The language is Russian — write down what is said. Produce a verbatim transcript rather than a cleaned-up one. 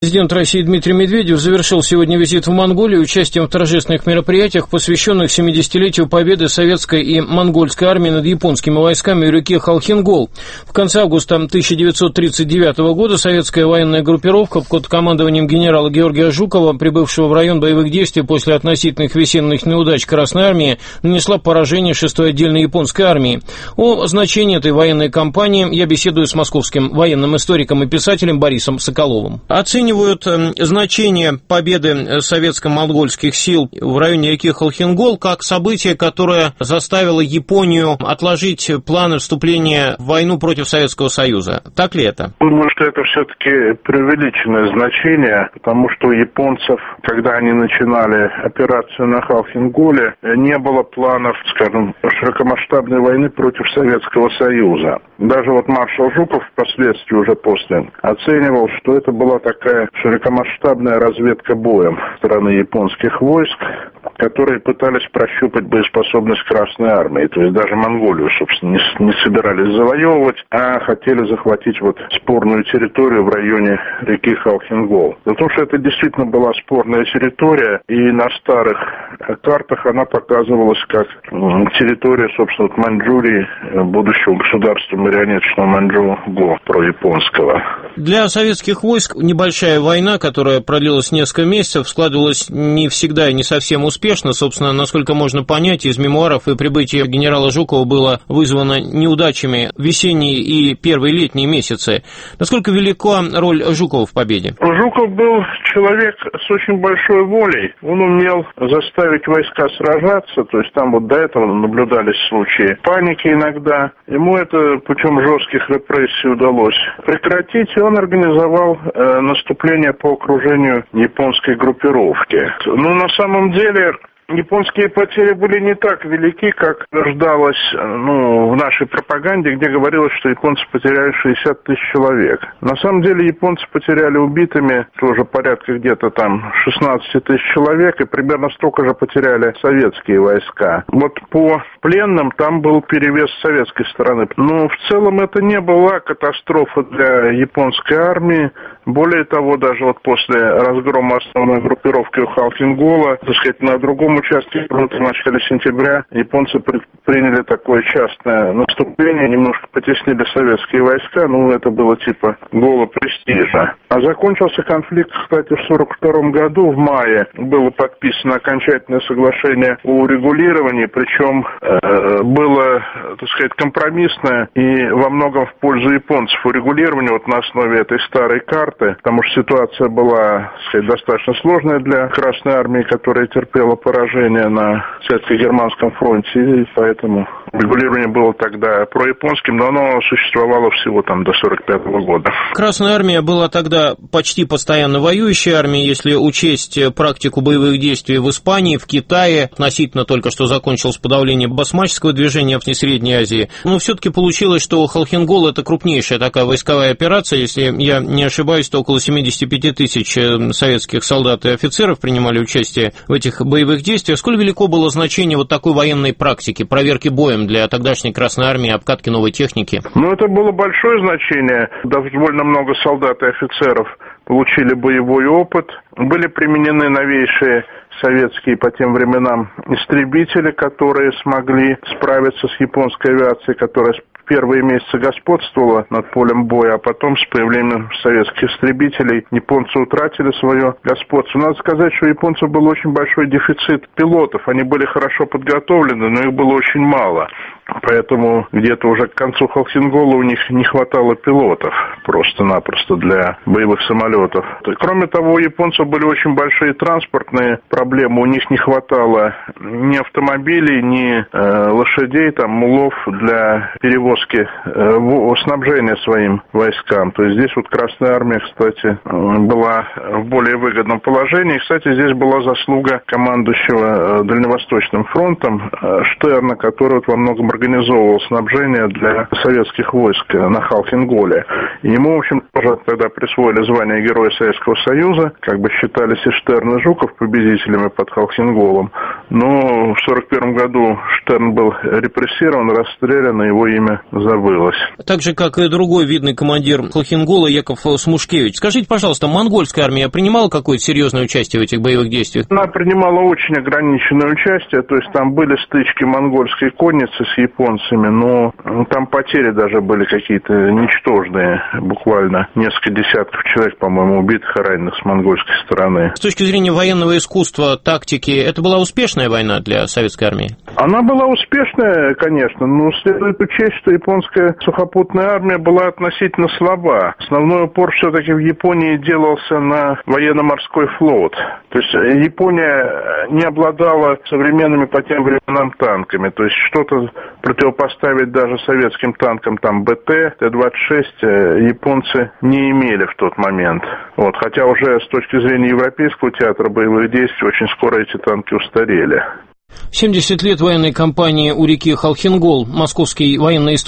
Президент России Дмитрий Медведев завершил сегодня визит в Монголию участием в торжественных мероприятиях, посвященных семидесятилетию победы советской и монгольской армии над японскими войсками у реки Халхин-Гол. В конце августа тысяча девятьсот тридцать девятого года советская военная группировка под командованием генерала Георгия Жукова, прибывшего в район боевых действий после относительных весенних неудач Красной армии, нанесла поражение шестой отдельной японской армии. О значении этой военной кампании я беседую с московским военным историком и писателем Борисом Соколовым. Оценивают значение победы советско-монгольских сил в районе реки Халхин-Гол как событие, которое заставило Японию отложить планы вступления в войну против Советского Союза. Так ли это? Думаю, что это все-таки преувеличенное значение, потому что у японцев, когда они начинали операцию на Халхин-Голе, не было планов, скажем, широкомасштабной войны против Советского Союза. Даже вот маршал Жуков впоследствии уже после оценивал, что это была такая широкомасштабная разведка боем стороны японских войск, которые пытались прощупать боеспособность Красной армии. То есть даже Монголию, собственно, не, не собирались завоевывать, а хотели захватить вот спорную территорию в районе реки Халхин-Гол. Потому что это действительно была спорная территория, и на старых картах она показывалась как территория, собственно, вот Маньчжурии, будущего государства марионеточного Маньчжурго про-японского. Для советских войск небольшая война, которая продлилась несколько месяцев, складывалась не всегда и не совсем успешно. Собственно, насколько можно понять, из мемуаров и прибытие генерала Жукова было вызвано неудачами весенние и первые летние месяцы. Насколько велика роль Жукова в победе? Жуков был человек с очень большой волей. Он умел заставить войска сражаться, то есть там вот до этого наблюдались случаи паники иногда. Ему это путем жестких репрессий удалось прекратить, и он организовал э, наступление по окружению японской группировки. Но на самом деле японские потери были не так велики, как ждалось ну, в нашей пропаганде, где говорилось, что японцы потеряли шестьдесят тысяч человек. На самом деле японцы потеряли убитыми тоже порядка где-то там шестнадцать тысяч человек, и примерно столько же потеряли советские войска. Вот по пленным там был перевес с советской стороны. Но в целом это не была катастрофа для японской армии. Более того, даже вот после разгрома основной группировки у Халхин-Гола, так сказать, на другом участке фронта в начале сентября японцы приняли такое частное наступление, немножко потеснили советские войска, ну это было типа гола престижа. А закончился конфликт, кстати, в сорок втором году, в мае, было подписано окончательное соглашение о урегулировании, причем э, было, так сказать, компромиссное и во многом в пользу японцев урегулирование вот на основе этой старой карты, потому что ситуация была, так сказать, достаточно сложная для Красной армии, которая терпела поражение на Советско-Германском фронте, и поэтому регулирование было тогда прояпонским, но оно существовало всего там до сорок пятого года. Красная армия была тогда почти постоянно воюющей армией, если учесть практику боевых действий в Испании, в Китае, относительно только что закончилось подавление басмаческого движения в Средней Азии. Но все-таки получилось, что Халхин-Гол — это крупнейшая такая войсковая операция, если я не ошибаюсь, то около семьдесят пять тысяч советских солдат и офицеров принимали участие в этих боевых действиях. Сколь велико было значение вот такой военной практики, проверки боем для тогдашней Красной армии, обкатки новой техники? Ну, это было большое значение. Довольно много солдат и офицеров получили боевой опыт. Были применены новейшие советские по тем временам истребители, которые смогли справиться с японской авиацией, которая первые месяцы господствовала над полем боя, а потом с появлением советских истребителей японцы утратили свое господство. Надо сказать, что у японцев был очень большой дефицит пилотов. Они были хорошо подготовлены, но их было очень мало. Поэтому где-то уже к концу Халхин-Гола у них не хватало пилотов просто-напросто для боевых самолетов. Кроме того, у японцев были очень большие транспортные проблемы. У них не хватало ни автомобилей, ни э, лошадей, там, мулов для перевозки э, снабжения своим войскам. То есть здесь вот Красная армия, кстати, была в более выгодном положении. И, кстати, здесь была заслуга командующего э, Дальневосточным фронтом э, Штерна, который вот во многом организовывал снабжение для советских войск на Халхин-Голе. И ему, в общем, тоже тогда присвоили звание Героя Советского Союза, как бы считались и Штерн, и Жуков победителями под Халхин-Голом. Но в сорок первом году Штерн был репрессирован, расстрелян, и его имя забылось. Так же, как и другой видный командир Халхингола Яков Смушкевич. Скажите, пожалуйста, монгольская армия принимала какое-то серьезное участие в этих боевых действиях? Она принимала очень ограниченное участие, то есть там были стычки монгольской конницы с японцами, но там потери даже были какие-то ничтожные, буквально несколько десятков человек, по-моему, убитых и раненых с монгольской стороны. С точки зрения военного искусства, тактики, это была успешная война для советской армии? Она была успешная, конечно, но следует учесть, что японская сухопутная армия была относительно слаба. Основной упор все-таки в Японии делался на военно-морской флот. То есть Япония не обладала современными по тем временам танками. То есть что-то противопоставить даже советским танкам, там БТ, Т двадцать шесть, японцы не имели в тот момент. Вот, хотя уже с точки зрения Европейского театра боевых действий очень скоро эти танки устарели. семьдесят лет военной кампании у реки Халхингол. Московский военный историк